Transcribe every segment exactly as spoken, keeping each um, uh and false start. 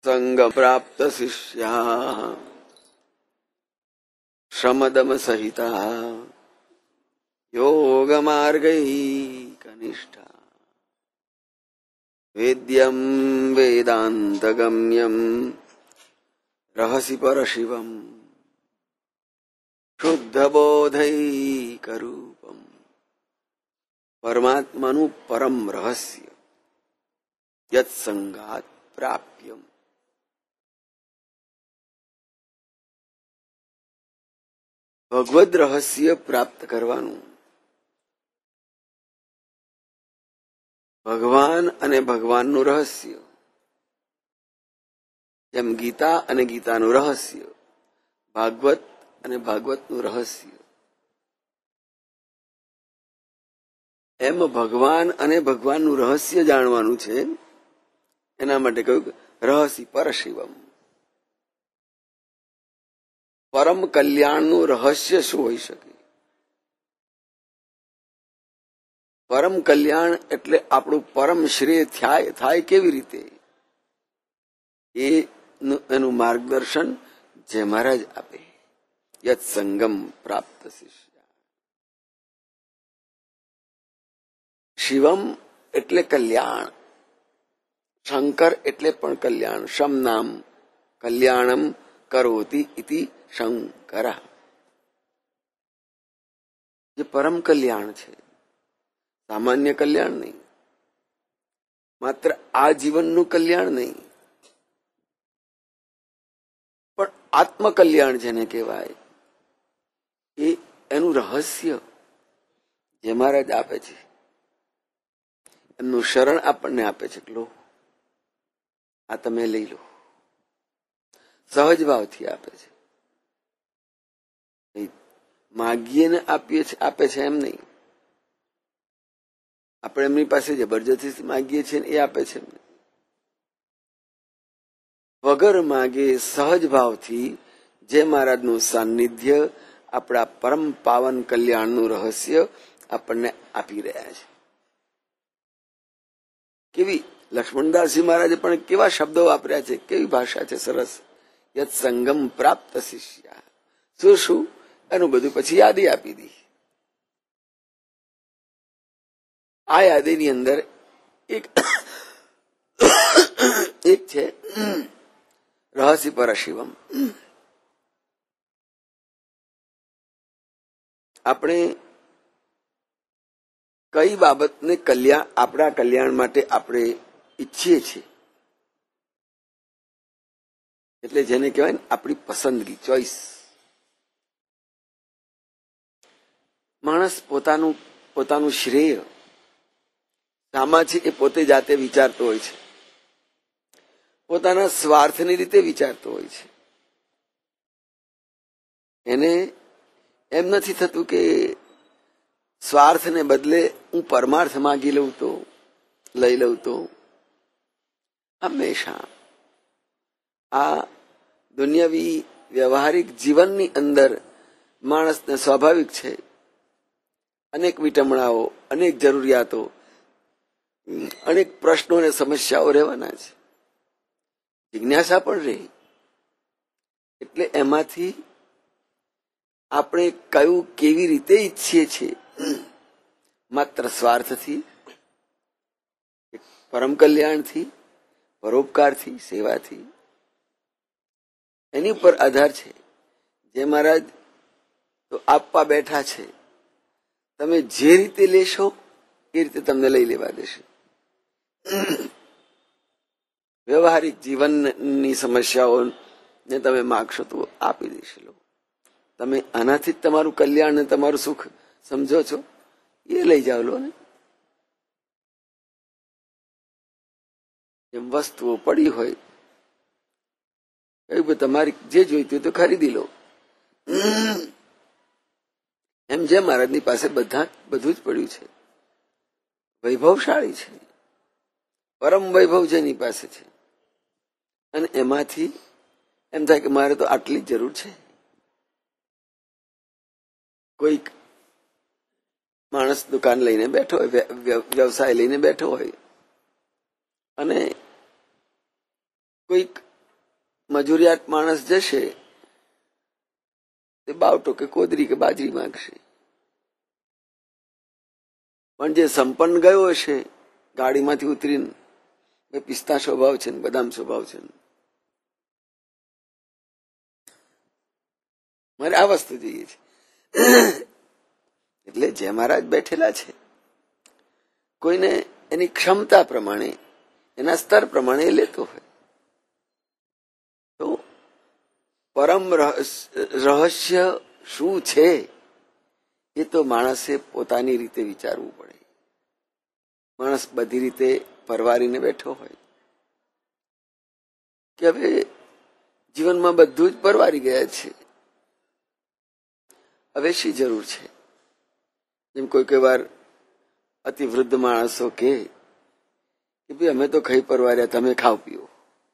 સંગ પ્રાપ્ત શિષ્યા શ્રમદમ સહિતા યોગ માર્ગૈ કનિષ્ઠા વેદ્યમ વેદાંત ગમ્યમ રહસી પરશિવમ શુદ્ધ બોધૈકરૂપમ પરમાત્માનું પરમ રહસ્ય યત સંગાત પ્રાપ્યમ. ભગવદ રહસ્ય પ્રાપ્ત કરવાનું ભગવાન અને ભગવાનનું રહસ્ય, જેમ ગીતા અને ગીતાનું રહસ્ય, ભાગવત અને ભાગવતનું રહસ્ય, એમ ભગવાન અને ભગવાનનું રહસ્ય જાણવાનું છે. એના માટે કહ્યું રહસી પરશિવમ. પરમ કલ્યાણનું રહસ્ય શું હોઈ શકે? પરમ કલ્યાણ એટલે આપણું પરમ શ્રેય થાય થાય કેવી રીતે, એ એનું માર્ગદર્શન જે મહારાજ આપે. યત સંગમ પ્રાપ્ત શિષ્ય. શિવમ એટલે કલ્યાણ, શંકર એટલે પણ કલ્યાણ. શમ નામ કલ્યાણમ કરોતિ ઇતિ શંકર. જે પરમ કલ્યાણ છે, સામાન્ય કલ્યાણ નહીં, માત્ર આ જીવનનું કલ્યાણ નહીં, પણ આત્મકલ્યાણ જેને કહેવાય, એ એનું રહસ્ય જે મહારાજ આપે છે. એમનું શરણ આપણને આપે છે. લો, આ તમે લઈ લો. સહજ ભાવથી આપે છે. માગીએ ને આપીએ છે આપે છે એમ નહીં. આપણે એમની પાસે જબરજસ્તી માગીએ છીએ એ આપે છે. વગર માગે સહજ ભાવથી જે મહારાજનું સાનિધ્ય, આપણા પરમ પાવન કલ્યાણનું રહસ્ય આપણને આપી રહ્યા છે. કેવી લક્ષ્મણદાસજી મહારાજે પણ કેવા શબ્દો વાપર્યા છે, કેવી ભાષા છે, સરસ. યત સંગમ પ્રાપ્ત શિષ્ય. શું શું એનું બધું પછી યાદી આપી દી. આ યાદીની અંદર એક એક છે રહસી પરશિવમ. આપણે કઈ બાબતને કલ્યાણ આપણા કલ્યાણ માટે આપણે ઈચ્છીએ છીએ, એટલે જેને કહેવાય ને આપણી પસંદગી, ચોઈસ. માણસ પોતાનું પોતાનું શ્રેય શામાં છે એ પોતે જાતે વિચારતો હોય છે, પોતાના સ્વાર્થની રીતે વિચારતો હોય છે. એને એમ નથી થતું કે સ્વાર્થને બદલે હું પરમાર્થ માગી લઉં તો, લઈ લઉં તો. હંમેશા આ દુનિયાવી વ્યવહારિક જીવનની અંદર માણસને સ્વાભાવિક છે અનેક વિટમણાઓ, અનેક જરૂરિયાતો, અનેક પ્રશ્નો અને સમસ્યાઓ રહેવાના છે. જિજ્ઞાસા પણ રહે. એટલે એમાંથી આપણે કયું કેવી રીતે ઈચ્છીએ છીએ, માત્ર સ્વાર્થથી, પરમ કલ્યાણથી, પરોપકારથી, સેવાથી, એની ઉપર આધાર છે. જે મહારાજ તો આપવા બેઠા છે, તમે જે રીતે લેશો એ રીતે તમને લઈ લેવા દેશે. વ્યવહારિક જીવનની સમસ્યાઓને તમે માગશો તો આપી દેશે. લો, તમે આનાથી જ તમારું કલ્યાણ ને તમારું સુખ સમજો છો, એ લઈ જાઓ. લો ને, એમ વસ્તુઓ પડી હોય, તમારી જે જોઈતી હોય તો ખરીદી લો. એમ જે મહારાજની પાસે બધા બધું જ પડ્યું છે, વૈભવશાળી છે, પરમ વૈભવ જેની પાસે છે, અને એમાંથી એમ થાય કે મારે તો આટલી જ જરૂર છે. કોઈક માણસ દુકાન લઈને બેઠો હોય, વ્યવસાય લઈને બેઠો હોય, અને કોઈક મજૂરિયાત માણસ જશે તે બાવટો કે કોદરી કે બાજરી માંગશે, પણ જે સંપન્ન ગયો હશે ગાડીમાંથી ઉતરીને પિસ્તા સ્વભાવ છે ને બદામ સ્વભાવ છે, મારે આ વસ્તુ જોઈએ છે. એટલે જે મહારાજ બેઠેલા છે કોઈને એની ક્ષમતા પ્રમાણે એના સ્તર પ્રમાણે એ લેતો હોય. તો પરમ રહસ્ય શું છે એ તો માણસે પોતાની રીતે વિચારવું પડે. માણસ બધી રીતે પરવારીને બેઠો હોય કે હવે જીવનમાં બધું જ પરવારી ગયા છે, હવે શી જરૂર છે. જેમ કોઈ કોઈ વાર અતિ વૃદ્ધ માણસો કે ભાઈ અમે તો ખાઈ પરવાર્યા, તમે ખાઓ પીઓ,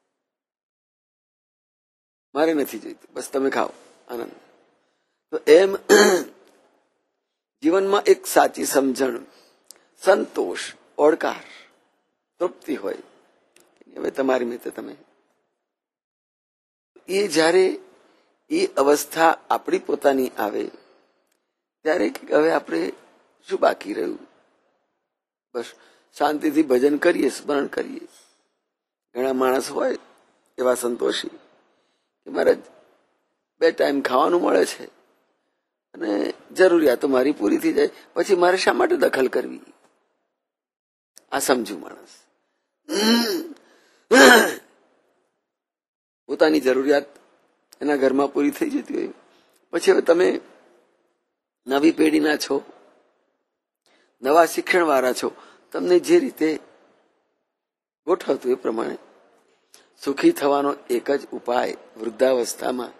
મારે નથી જોઈતું, બસ તમે ખાઓ આનંદ. તો એમ જીવનમાં એક સાચી સમજણ, સંતોષ, ઓળકાર, તૃપ્તિ હોય, હવે તમારી મિત્ર તમે એ જયારે એ અવસ્થા આપણી પોતાની આવે ત્યારે હવે આપણે શું બાકી રહ્યું, બસ શાંતિથી ભજન કરીએ, સ્મરણ કરીએ. ઘણા માણસ હોય એવા સંતોષી કે મારે બે ટાઈમ ખાવાનું મળે છે અને જરૂરિયાતો મારી પૂરી થઈ જાય, પછી મારે શા માટે દખલ કરવી. આ સમજુ માણસ પોતાની જરૂરિયાત એના ઘરમાં પૂરી થઈ જતી હોય. પછી હવે તમે નવી પેઢીના છો, નવા શિક્ષણ વાળા છો, તમને જે રીતે ગોઠવતું એ પ્રમાણે સુખી થવાનો એક જ ઉપાય વૃદ્ધાવસ્થામાં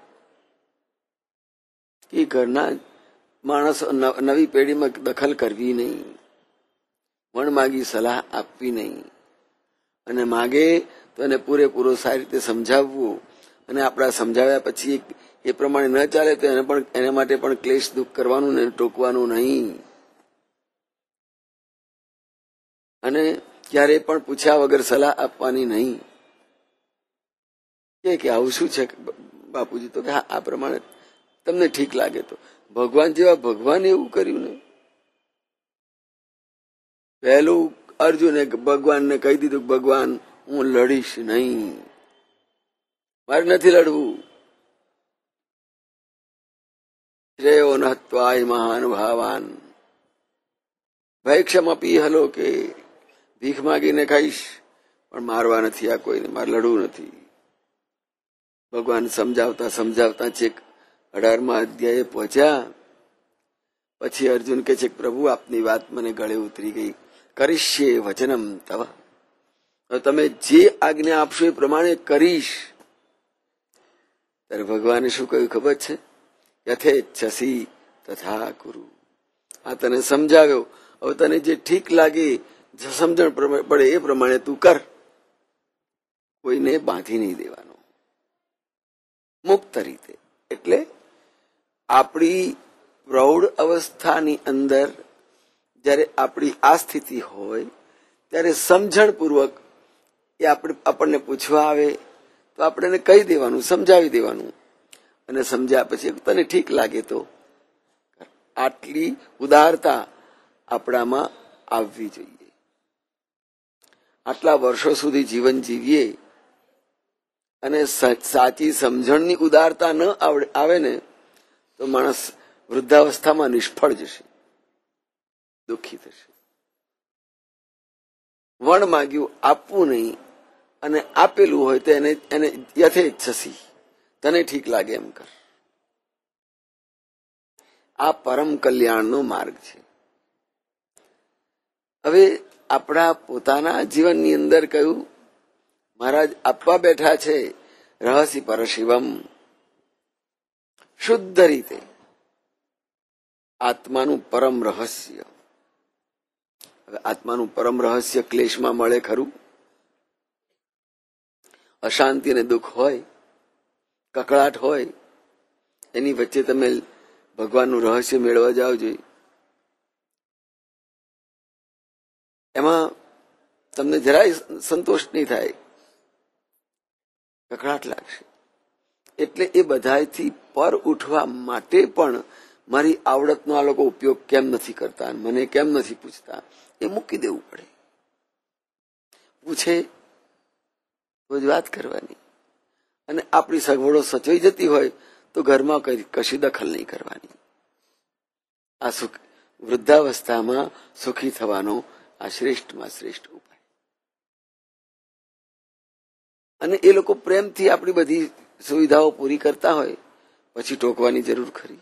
કે ઘરના માણસો નવી પેઢીમાં દખલ કરવી નહીં, વણ માગી સલાહ આપવી નહીં, અને માગે તો એને પૂરેપૂરો સારી રીતે સમજાવવું, અને આપણા સમજાવ્યા પછી એ પ્રમાણે ન ચાલે તો એને પણ એના માટે પણ ક્લેશ દુઃખ કરવાનું ને ટોકવાનું નહીં. અને ક્યારેય પણ પૂછ્યા વગર સલાહ આપવાની નહીં કે આવું શું છે બાપુજી, તો કે હા આ પ્રમાણે તમને ઠીક લાગે તો. ભગવાન જેવા ભગવાન એવું કર્યું ને, પહેલું અર્જુને ભગવાનને કહી દીધું ભગવાન હું લડીશ નહીં, મારે નથી લડવું. શ્રેયો નહત્વાય મહાનુભાવાન ભૈક્ષમપી હલો કે ભીખ માગીને ખાઈશ પણ મારવા નથી આ કોઈને, મારે લડવું નથી. ભગવાન સમજાવતા સમજાવતા છેક અઢારમા અધ્યાયે પહોંચ્યા. પછી અર્જુન કે છે પ્રભુ આપની વાત મને ગળે ઉતરી ગઈ, કરીશ્યે વચનમ તવ, તમે જે આજ્ઞા આપશો એ પ્રમાણે કરીશ. ત્યારે ભગવાને શું કહ્યું ખબર છે? યથેચ્છસી તથા કુરુ. આ તને સમજાવ્યો, હવે તને જે ઠીક લાગે, સમજણ પડે એ પ્રમાણે તું કર, કોઈને બાંધી નહીં દેવાનો, મુક્ત રીતે. એટલે આપણી પ્રૌઢ અવસ્થાની અંદર જયારે આપણી આ સ્થિતિ હોય ત્યારે સમજણપૂર્વક એ આપણે આપણને પૂછવા આવે તો આપણે એને કહી દેવાનું, સમજાવી દેવાનું, અને સમજ્યા પછી તને ઠીક લાગે તો. આટલી ઉદારતા આપણામાં આવવી જોઈએ. આટલા વર્ષો સુધી જીવન જીવીએ અને સાચી સમજણની ઉદારતા ન આવે ને તો માણસ વૃદ્ધાવસ્થામાં નિષ્ફળ જશે, દુઃખી થશે. વણ માગ્યું આપવું નહીં, અને આપેલું હોય તો એને એને યથેચ્છસી તને ઠીક લાગે એમ કર. આ પરમ કલ્યાણનો માર્ગ છે. હવે આપણા પોતાના જીવનની અંદર કયું મહારાજ આપવા બેઠા છે, રહસી પરશિવમ, શુદ્ધ રીતે આત્માનું પરમ રહસ્ય. હવે આત્માનું પરમ રહસ્ય ક્લેશમાં મળે ખરું? અશાંતિ અને દુઃખ હોય, કકળાટ હોય, એની વચ્ચે તમે ભગવાનનું રહસ્ય મેળવવા જાઓ જોઈએ, એમાં તમને જરાય સંતોષ નહીં થાય, કકળાટ લાગશે. એટલે એ બધાથી પર ઉઠવા માટે પણ મારી આવડતનો આ લોકો ઉપયોગ કેમ નથી કરતા, મને કેમ નથી પૂછતા, એ મૂકી દેવું પડે. પૂછે તો જ વાત કરવાની. અને આપણી સગવડો સચવાઈ જતી હોય તો ઘરમાં કશી દખલ નહીં કરવાની. આ સુખ વૃદ્ધાવસ્થામાં સુખી થવાનો આ શ્રેષ્ઠમાં શ્રેષ્ઠ ઉપાય. અને એ લોકો પ્રેમથી આપણી બધી સુવિધાઓ પૂરી કરતા હોય પછી ટોકવાની જરૂર ખરી?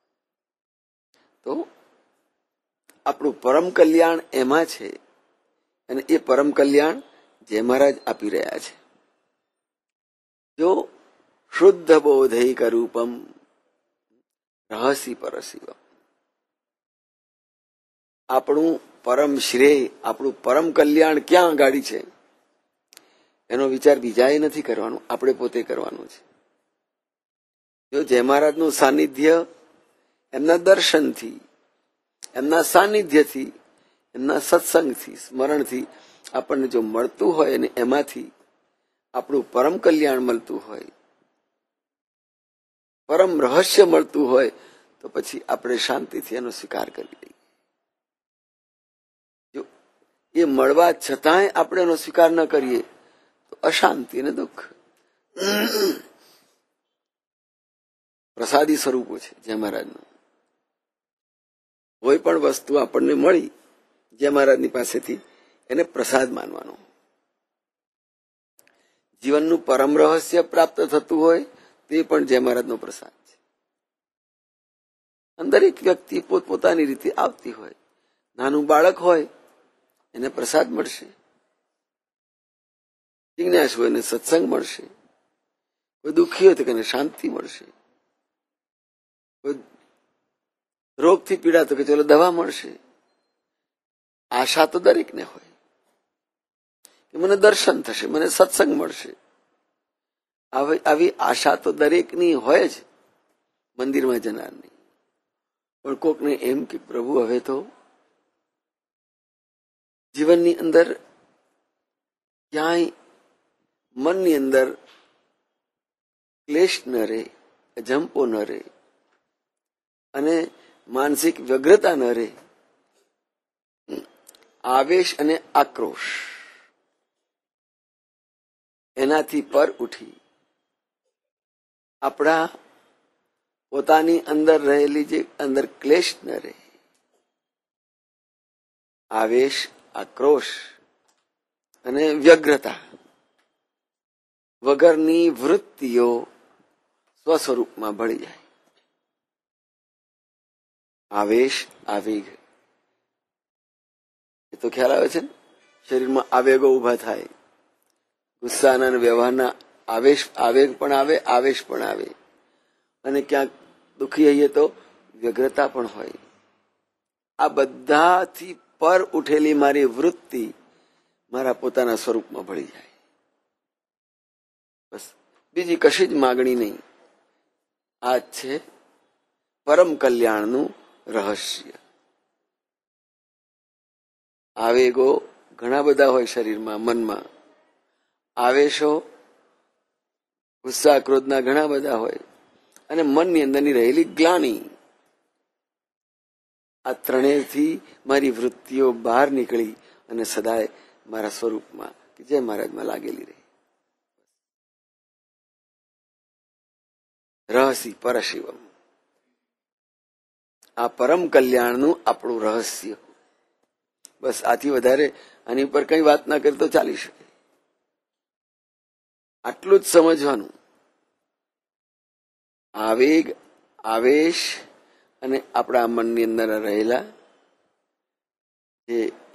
તો આપણું પરમ કલ્યાણ એમાં છે, અને એ પરમ કલ્યાણ જે મહારાજ આપી રહ્યા છે. જો શુદ્ધ બોધૈક રૂપમ રહસી પરશિવમ, આપણું પરમ શ્રેય, આપણું પરમ કલ્યાણ ક્યાં ગાડી છે એનો વિચાર બીજાએ નથી કરવાનો, આપણે પોતે કરવાનો છે. જો જય મહારાજનું સાનિધ્ય એમના દર્શનથી, એમના સાનિધ્યથી, એમના સત્સંગથી, સ્મરણથી આપણને જો મળતું હોય અને એમાંથી આપણું પરમ કલ્યાણ મળતું હોય, પરમ રહસ્ય મળતું હોય, તો પછી આપણે શાંતિથી એનો સ્વીકાર કરી લઈએ. જો એ મળવા છતાંય આપણે એનો સ્વીકાર ન કરીએ તો અશાંતિ અને દુઃખ. પ્રસાદી સ્વરૂપો છે જય મહારાજનું. કોઈ પણ વસ્તુ આપણને મળી જય મહારાજની પાસેથી, એને પ્રસાદ માનવાનો. જીવનનું પરમ રહસ્ય પ્રાપ્ત થતું હોય તે પણ જય મહારાજનો પ્રસાદ છે. દરેક વ્યક્તિ પોતપોતાની રીતે આવતી હોય. નાનું બાળક હોય એને પ્રસાદ મળશે, જિજ્ઞાસ હોય એને સત્સંગ મળશે, કોઈ દુઃખી હોય તો એને શાંતિ મળશે, કોઈ રોગથી પીડાતો કે ચલો દવા મળશે. આશા તો દરેકને હોય કે મને દર્શન થશે, મને સત્સંગ મળશે. આવી આશા તો દરેકની હોય જ મંદિરમાં જનારની. પણ કોકને એમ કે પ્રભુ હવે તો જીવનની અંદર ક્યાંય મનની અંદર ક્લેશ ન રહે, જંપો ન રહે, અને માનસિક વ્યગ્રતા ન રહે. આવેશ અને આક્રોશ એનાથી પર ઉઠી આપણા પોતાની અંદર રહેલી જે અંદર ક્લેશ ન રહે, આવેશ, આક્રોશ અને વ્યગ્રતા વગરની વૃત્તિઓ સ્વસ્વરૂપમાં ભળી જાય. આવેશ, આવેગ, એ તો ખ્યાલ આવે છે ને, શરીરમાં આવેગો ઉભા થાય. ગુસ્સાના અને વ્યવહારના આવેશ, આવેગ પણ આવે, આવેશ પણ આવે, અને ક્યાંક દુઃખી હઈએ તો વ્યગ્રતા પણ હોય. આ બધાથી પર ઉઠેલી મારી વૃત્તિ મારા પોતાના સ્વરૂપમાં ભળી જાય. બસ બીજી કશી જ માગણી નહીં. આ જ છે પરમ કલ્યાણનું રહસ્ય. આવેગો ઘણા બધા હોય શરીરમાં, મનમાં. આવેશો ગુસ્સા ક્રોધના ઘણા બધા હોય, અને મનની અંદરની રહેલી ગ્લાની. આ ત્રણેયથી મારી વૃત્તિઓ બહાર નીકળી અને સદાય મારા સ્વરૂપમાં કે જય મહારાજમાં લાગેલી રહી. રહસી પરશિવમ, આ પરમ કલ્યાણનું આપણું રહસ્ય. બસ આથી વધારે આની ઉપર કઈ વાત ના કરી તો ચાલી શકે. આટલું જ સમજવાનું. આવેગ, આવેશ અને આપણા મનની અંદર રહેલા જે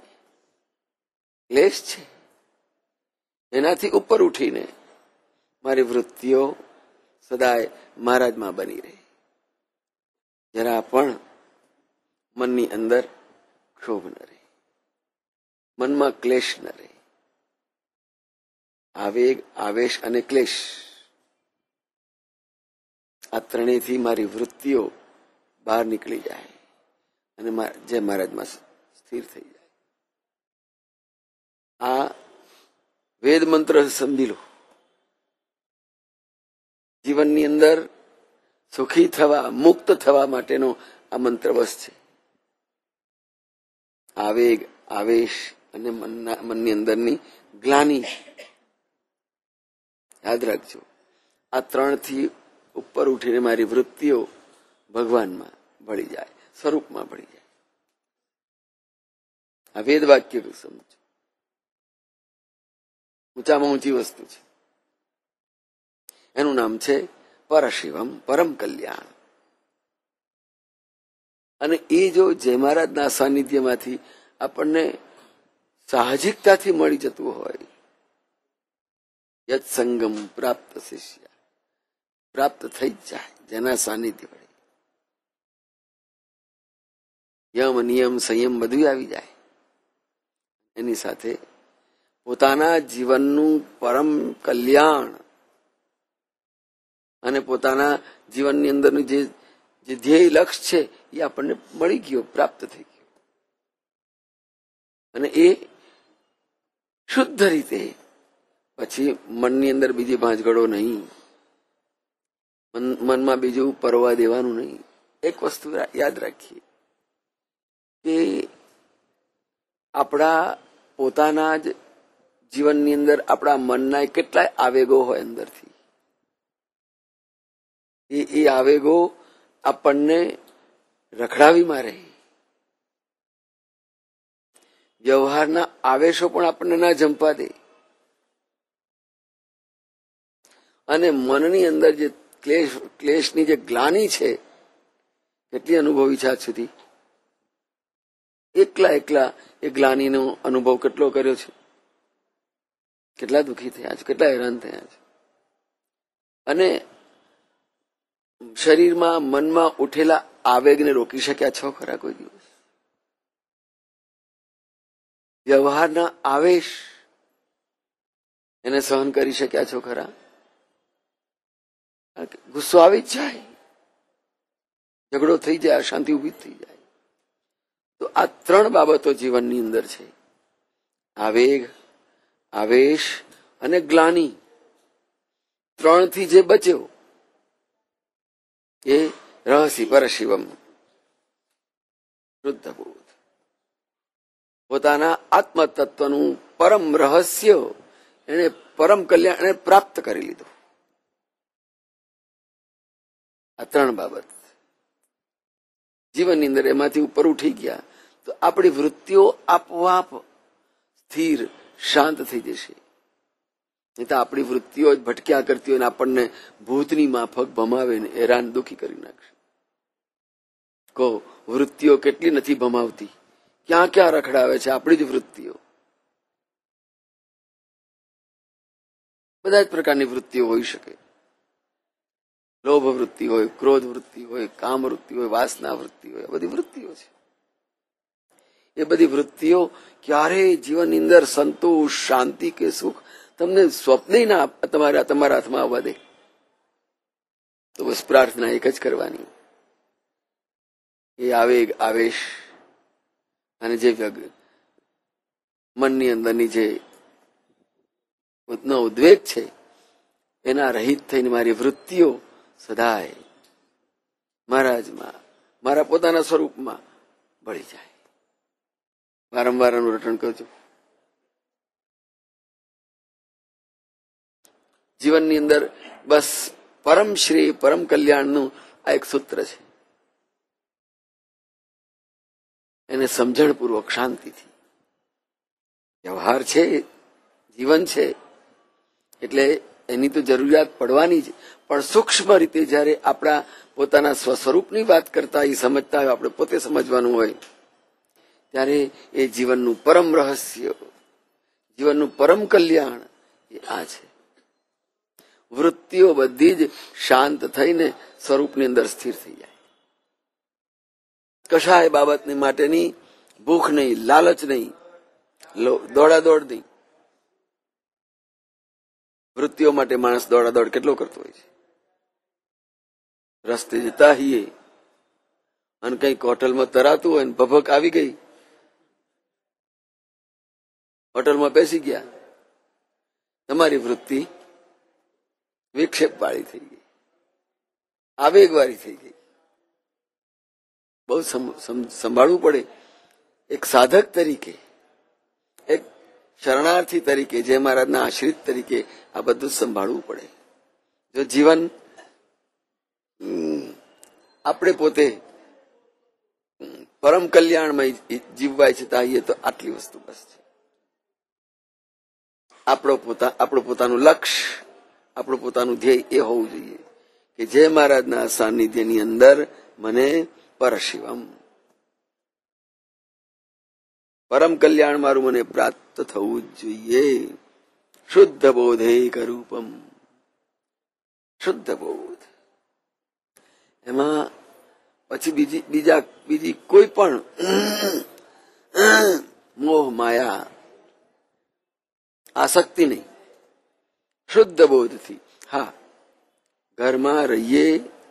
ક્લેશ છે એનાથી ઉપર ઉઠીને મારી વૃત્તિઓ સદાય મહારાજમાં બની રહે. જરા પણ મનની અંદર ક્ષોભ ન રહે, મનમાં ક્લેશ ન રહે. આવેગ, આવેશ અને ક્લેશ, આ ત્રણેયથી મારી વૃત્તિઓ બહાર નીકળી જાય અને જય મહારાજમાં સ્થિર થઈ જાય. આ વેદ મંત્ર સમજી લો. જીવનની અંદર સુખી થવા, મુક્ત થવા માટેનો આ મંત્ર બસ છે. આવેગ, આવેશ અને મનના મનની અંદરની ગ્લાની. યાદ રાખજો, આ ત્રણથી ઉપર ઉઠીને મારી વૃત્તિઓ ભગવાનમાં ભળી જાય, સ્વરૂપમાં ભળી જાય. આ વેદ વાક્ય સમજો, ઊંચામાં ઊંચી વસ્તુ છે. એનું નામ છે પરશિવમ, પરમ કલ્યાણ. અને એ જો જય મહારાજના સાનિધ્યમાંથી આપણને સાહજિકતાથી મળી જતું હોય, યત સંગમ પ્રાપ્ત શિષ્ય, પ્રાપ્ત થઈ જ જાય જેના સાનિધ્ય વડે. યમ, નિયમ, સંયમ બધું આવી જાય. એની સાથે પોતાના જીવનનું પરમ કલ્યાણ અને પોતાના જીવનની અંદરનું જે જે ધ્યેય લક્ષ્ય છે એ આપણને મળી ગયો, પ્રાપ્ત થઈ ગયો. અને એ શુદ્ધ રીતે પછી મનની અંદર બીજી ભાંજગડો નહીં, મનમાં બીજું પરવા દેવાનું નહીં. એક વસ્તુ યાદ રાખીએ કે આપણા પોતાના જ જીવનની અંદર આપણા મનના કેટલાય આવેગો હોય અંદરથી. એ એ આવેગો આપણને રખડાવી મારે. વ્યવહારના આવેશો પણ આપણને ના જંપા દે. અને મનની અંદર જે ક્લેશ ક્લેશની જે ગ્લાની છે, કેટલી અનુભવી છે આજ સુધી? એકલા એકલા એ ગ્લાનીનો અનુભવ કેટલો કર્યો છે, કેટલા દુઃખી થયા છે, કેટલા હેરાન થયા છે. અને શરીરમાં, મનમાં ઉઠેલા આવેગને રોકી શક્યા છો ખરા કોઈ દિવસ? વ્યવહારના આવેશ એને સહન કરી શક્યા છો ખરા? ગુસ્સો આવી જ જાય, ઝઘડો થઈ જાય, અશાંતિ ઉભી થઈ જાય. તો આ ત્રણ બાબતો જીવનની અંદર છે, આવેગ, આવેશ અને ગ્લાની. ત્રણથી જે બચ્યો એ રહસી પરશિવમ, શુદ્ધ બોધ. પોતાના આત્મતત્વનું પરમ રહસ્ય એને પરમ કલ્યાણ એને પ્રાપ્ત કરી લીધું. આ ત્રણ બાબત જીવનની અંદર એમાંથી ઉપર ઉઠી ગયા તો આપણી વૃત્તિઓ આપોઆપ સ્થિર, શાંત થઈ જશે. નહીં તો આપણી વૃત્તિઓ જ ભટક્યા કરતી હોય ને આપણને ભૂતની માફક ભમાવે ને હેરાન દુઃખી કરી નાખશે. કહો, વૃત્તિઓ કેટલી નથી ભમાવતી, ક્યાં ક્યાં રખડાવે છે આપણી જ વૃત્તિઓ. બધા જ પ્રકારની વૃત્તિઓ હોઈ શકે. લોભ વૃત્તિ હોય, ક્રોધ વૃત્તિ હોય, કામ વૃત્તિ હોય, વાસના વૃત્તિ હોય, બધી વૃત્તિઓ છે. એ બધી વૃત્તિઓ ક્યારેય જીવનની અંદર સંતોષ, શાંતિ કે સુખ તમને સ્વપ્ને ના તમારા તમારા હાથમાં આવવા દે. તો બસ પ્રાર્થના એક જ કરવાની, એ આવેગ, આવેશ અને જે મનની અંદરની જે ઉદ્વેગ છે એના રહિત થઈને મારી વૃત્તિઓ સદાય મહારાજમાં, મારા પોતાના સ્વરૂપમાં ભળી જાય. વારંવાર એનું રટણ કરજો. જીવનની અંદર બસ પરમ શ્રેય, પરમ કલ્યાણનું આ એક સૂત્ર છે. એને સમજણપૂર્વક, શાંતિથી, વ્યવહાર છે, જીવન છે એટલે એની તો જરૂરિયાત પડવાની જ, પણ સૂક્ષ્મ રીતે જયારે આપણા પોતાના સ્વસ્વરૂપની વાત કરતા એ સમજતા હોય, આપણે પોતે સમજવાનું હોય, ત્યારે એ જીવનનું પરમ રહસ્ય, જીવનનું પરમ કલ્યાણ એ આ છે. વૃત્તિઓ બધી જ શાંત થઈને સ્વરૂપની અંદર સ્થિર થઈ જાય. કશાય બાબતની માટેની ભૂખ નહીં, લાલચ નહીં, દોડાદોડ નહીં. વૃત્તિઓ માટે માણસ દોડાદોડ કેટલો કરતો હોય છે. રસ્તે જતા હઈએ અને કઈક હોટલમાં તરાતું હોય ને ભભક આવી ગઈ, હોટલમાં બેસી ગયા, તમારી વૃત્તિ વિક્ષેપ વાળી થઈ ગઈ. આવેગવાળી થઈ ગઈ. બહુ સંભાળવું પડે. એક સાધક તરીકે, એક શરણાર્થી તરીકે, જય મહારાજના આશ્રિત તરીકે આ બધું સંભાળવું પડે. જો જીવન આપણે પોતે પરમ કલ્યાણમય જીવવાય છે તો આટલી વસ્તુ બસ છે. આપણો પોતા આપણું પોતાનું લક્ષ્ય, આપણું પોતાનું ધ્યેય એ હોવું જોઈએ કે જય મહારાજના સાનિધ્યની અંદર મને પરશિવમ, પરમ કલ્યાણ મારું મને પ્રાપ્ત થવું જ જોઈએ. શુદ્ધ બોધેક રૂપમ, શુદ્ધ બોધ. એમાં પછી બીજી બીજા બીજી કોઈ પણ મોહ માયા આસક્તિ નહીં. શુદ્ધ બોધથી. હા, ઘરમાં રહીએ,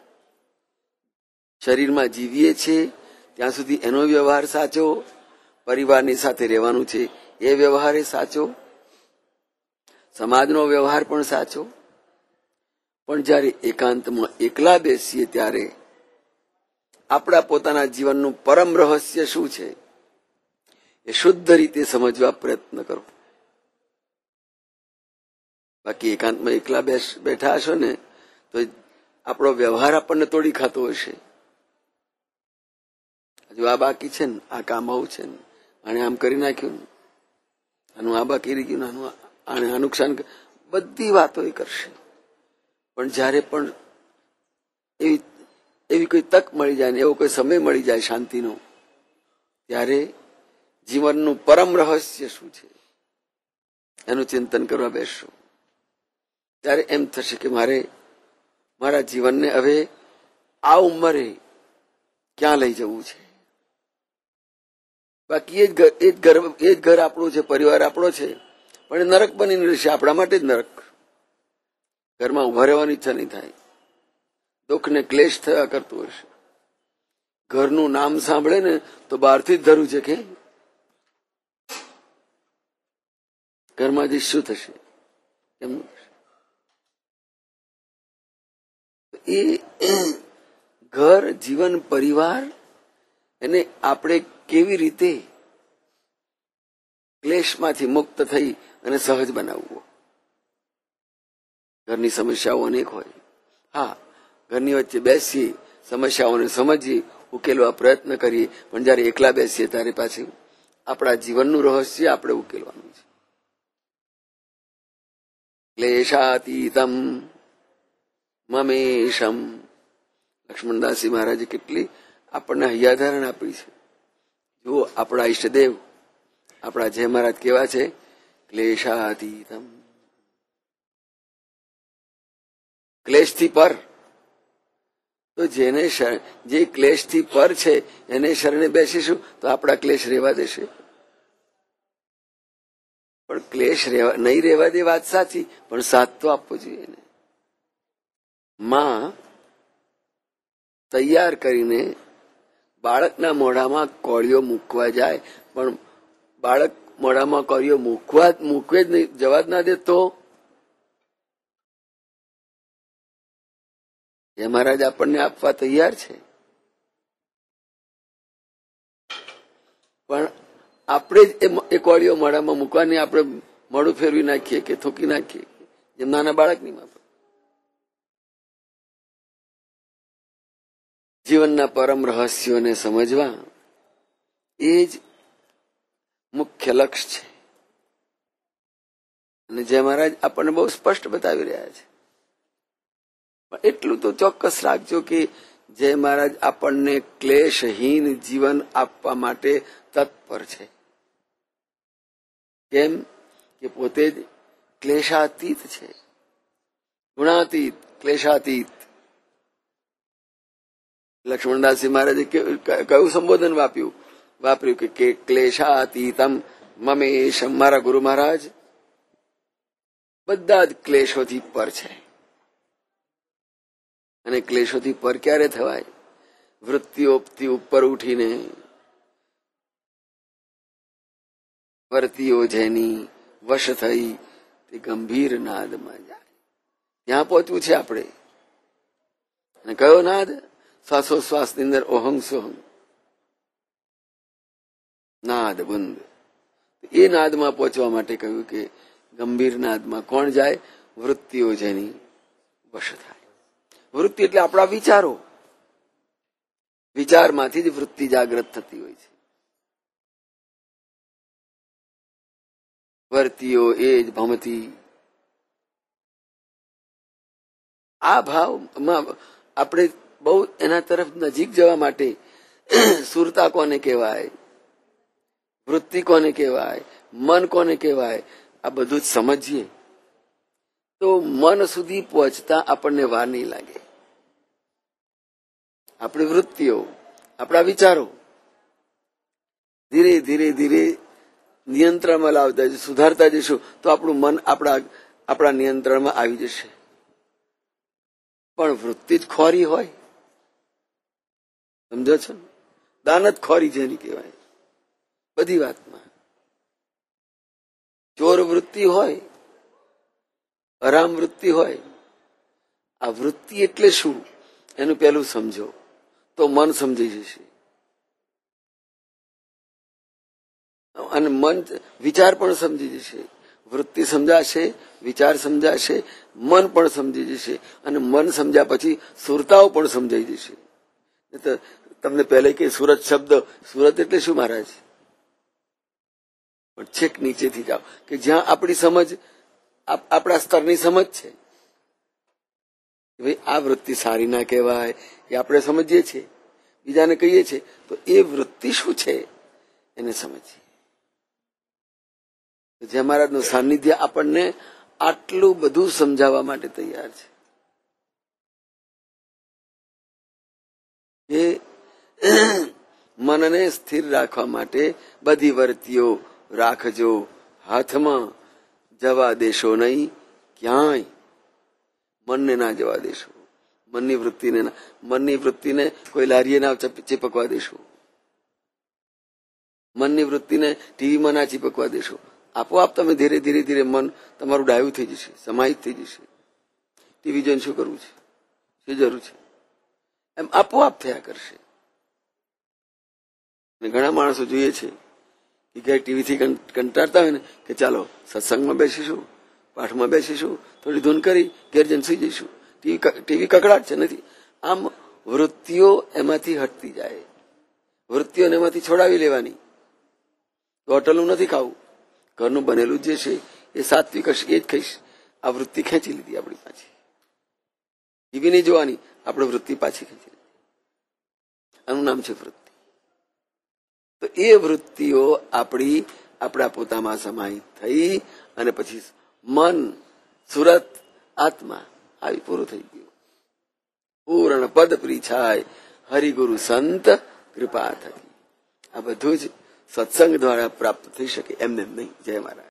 શરીરમાં જીવીએ છીએ ત્યાં સુધી એનો વ્યવહાર સાચો, પરિવારની સાથે રહેવાનું છે એ વ્યવહાર એ સાચો, સમાજનો વ્યવહાર પણ સાચો. પણ જયારે એકાંતમાં એકલા બેસીએ ત્યારે આપણા પોતાના જીવનનું પરમ રહસ્ય શું છે એ શુદ્ધ રીતે સમજવા પ્રયત્ન કરો. બાકી એકાંતમાં એકલા બેસ બેઠા હશો ને તો આપણો વ્યવહાર આપણને તોડી ખાતો હશે. હજુ આ બાકી છે ને, આ કામ આવું છે ને, આને આમ કરી નાખ્યું, આનું આ બાકી રહી ગયું, આનું આને આ નુકસાન, બધી વાતો એ કરશે. પણ જયારે પણ એવી એવી કોઈ તક મળી જાય ને એવો કોઈ સમય મળી જાય શાંતિનો, ત્યારે જીવનનું પરમ રહસ્ય શું છે એનું ચિંતન કરવા બેસશો ત્યારે એમ થશે કે મારે મારા જીવનને હવે આ ઉંમરે ક્યાં લઈ જવું છે. બાકી એ જ ઘર એ જ ઘર એ જ ઘર આપણું છે, પરિવાર આપણો છે, પણ એ નરક બનીને રહેશે, આપણા માટે જ નરક. ઘરમાં ઉભા રહેવાની ઈચ્છા નહીં થાય, દુઃખ ને ક્લેશ થયા કરતું હશે. ઘરનું નામ સાંભળે ને તો બહારથી જ ધરું છે કે ઘરમાં જે શું થશે એમનું. એ ઘર, જીવન, પરિવાર એને આપણે કેવી રીતે ક્લેશમાંથી મુક્ત થઈ અને સહજ બનાવવું. ઘરની સમસ્યાઓ અનેક હોય. હા, ઘરની વચ્ચે બેસીએ, સમસ્યાઓને સમજીએ, ઉકેલવા પ્રયત્ન કરીએ, પણ જયારે એકલા બેસીએ ત્યારે પાછું આપણા જીવનનું રહસ્ય આપણે ઉકેલવાનું છે. ક્લેશાતીતમ મમેશમ. લક્ષ્મણદાસજી મહારાજે કેટલી આપણને હૈયાધારણ આપી છે. જુઓ, આપણા ઈષ્ટદેવ આપણા જય મહારાજ કેવા છે? ક્લેશાતીતમ. ક્લેશથી પર. તો જેને જે ક્લેશથી પર છે એને શરણે બેસીશું તો આપણા ક્લેશ રહેવા દેશે. પણ ક્લેશ રહેવા નહીં રહેવા દે વાત સાચી, પણ સાથ તો આપવો જોઈએ એને. માં તૈયાર કરીને બાળકના મોઢામાં કોળીઓ મૂકવા જાય, પણ બાળક મોઢામાં કોળીઓ મૂકવા મૂકવે જ નહીં, જવા જ ના દે તો એ મહારાજ આપણને આપવા તૈયાર છે. પણ આપણે જ એ કોળીઓ મોઢામાં મૂકવાની આપણે મોઢું ફેરવી નાખીએ કે થૂકી નાખીએ, જેમ નાના બાળકની માફક. જીવનના પરમ રહસ્યોને સમજવા એ જ મુખ્ય લક્ષ્ય છે. અને જય મહારાજ આપણને બહુ સ્પષ્ટ બતાવી રહ્યા છે. પણ એટલું તો ચોક્કસ રાખજો કે જય મહારાજ આપણને ક્લેશહીન જીવન આપવા માટે તત્પર છે. કેમ કે પોતે જ ક્લેશાતીત છે, ગુણાતીત, ક્લેશાતીત. લક્ષ્મણદાસજી મહારાજે કયું સંબોધન વાપર્યું વાપર્યું કે ક્લેશાતીતમ મમેશમ. મારા ગુરુ મહારાજ બધા જ ક્લેશોથી પર છે. અને ક્લેશોથી પર ક્યારે થવાય? વૃત્તિઓથી ઉપર ઉઠીને વર્તીઓ જેની વશ થઈ તે ગંભીર નાદમાં જાય, ત્યાં પહોંચવું છે આપણે. અને કયો નાદ? શ્વાસોશ્વાસની અંદર ઓહં સોહં નાદ બંધ. એ નાદમાં પહોંચવા માટે કહ્યું કે ગંભીર નાદમાં કોણ જાય? વૃત્તિઓ જેની વશ થાય. વૃત્તિ એટલે આપણા વિચારો. વિચારમાંથી જ વૃત્તિ જાગ્રત થતી હોય છે. વર્તીઓ એ જ ભમતી. આ ભાવમાં આપણે બહુ એના તરફ નજીક જવા માટે સુરતા કોને કહેવાય, વૃત્તિ કોને કહેવાય, મન કોને કહેવાય, આ બધું જ સમજીએ તો મન સુધી પહોંચતા આપણને વાર નહીં લાગે. આપણી વૃત્તિઓ, આપણા વિચારો ધીરે ધીરે ધીરે નિયંત્રણમાં લાવતા જઈશું, સુધારતા જઈશું તો આપણું મન આપણા આપણા નિયંત્રણમાં આવી જશે. પણ વૃત્તિ જ ખોરી હોય, સમજો છો? દાનત ખોરી જેની કહેવાય બધી વાતમાં. ચોર વૃત્તિ હોય, હરામ વૃત્તિ હોય. આ વૃત્તિ એટલે શું એનું પહેલું સમજો તો મન સમજી જશે. અને મન વિચાર પણ સમજી જશે. વૃત્તિ સમજાશે, વિચાર સમજાશે, મન પણ સમજી જશે. અને મન સમજ્યા પછી સુરતાઓ પણ સમજાઈ જશે. તમને પહેલે કે સુરત શબ્દ, સુરત એટલે શું મહારાજ? પણ છેક નીચેથી જાઓ કે જ્યાં આપણી સમજ, આપણા સ્તરની સમજ છે. ભાઈ આ વૃત્તિ સારી ના કહેવાય એ આપણે સમજીએ છીએ, બીજાને કહીએ છીએ, તો એ વૃત્તિ શું છે એને સમજીએ. જય મહારાજનું સાનિધ્ય આપણને આટલું બધું સમજાવવા માટે તૈયાર છે કે મનને સ્થિર રાખવા માટે બધી વર્તીઓ રાખજો હાથમાં, જવા દેશો નહીં ક્યાંય. મનને ના જવા દેશો, મનની વૃત્તિને ના, મનની વૃત્તિને કોઈ લારીએ ના ચીપકવા દેશો, મનની વૃત્તિને ટીવીમાં ના ચીપકવા દેશો. આપોઆપ તમે ધીરે ધીરે ધીરે મન તમારું ડાયું થઈ જશે, સમાહિત થઈ જશે. ટીવી જોઈને શું કરવું છે, શું જરૂર છે, એમ આપોઆપ થયા કરશે. ઘણા માણસો જોઈએ છે કે ઘેર ટીવીથી કંટાળતા હોય ને કે ચાલો સત્સંગમાં બેસીશું, પાઠમાં બેસીશું, થોડી ધૂન કરી ઘેર જઈને સુઈ જઈશું. ટીવી ટીવી કકડાટ છે નથી. આમ વૃત્તિઓ એમાંથી હટતી જાય, વૃત્તિઓને એમાંથી છોડાવી લેવાની. હોટલનું નથી ખાવું, ઘરનું બનેલું જે છે એ સાત્વિક હશે એ જ ખાઈશ. આ વૃત્તિ ખેંચી લીધી આપણી પાછી. ટીવી નહીં જોવાની, આપણે વૃત્તિ પાછી ખેંચી લીધી. આનું નામ છે વૃત્તિ. તો એ વૃત્તિઓ આપણી આપણા પોતામાં સમાહિત થઈ અને પછી મન, સુરત, આત્મા આવી પૂરું થઈ ગયું. પૂર્ણ પદ પ્રીછાય હરિગુરુ સંત કૃપા થકી. આ બધું જ સત્સંગ દ્વારા પ્રાપ્ત થઈ શકે, એમને એમ નહીં. જય મહારાજ.